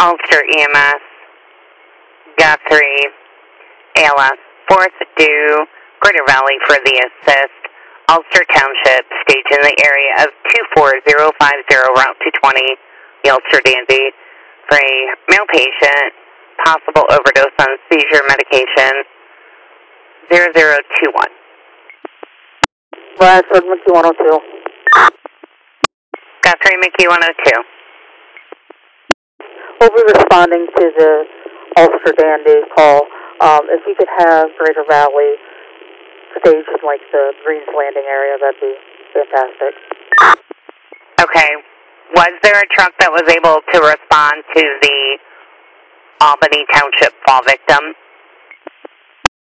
Ulster EMS, Guthrie, ALS, 4th due, Greater Valley for the assist, Ulster Township, stage in the area of 24050, Route 220, the Ulster Dandy, for a male patient, possible overdose on seizure medication, 0021. Bradford, Mickey 102. Guthrie, Mickey 102. We'll be responding to the Ulster Dandy call. If you could have Greater Valley staged in like the Greens Landing area, that'd be fantastic. Okay. Was there a truck that was able to respond to the Albany Township fall victim?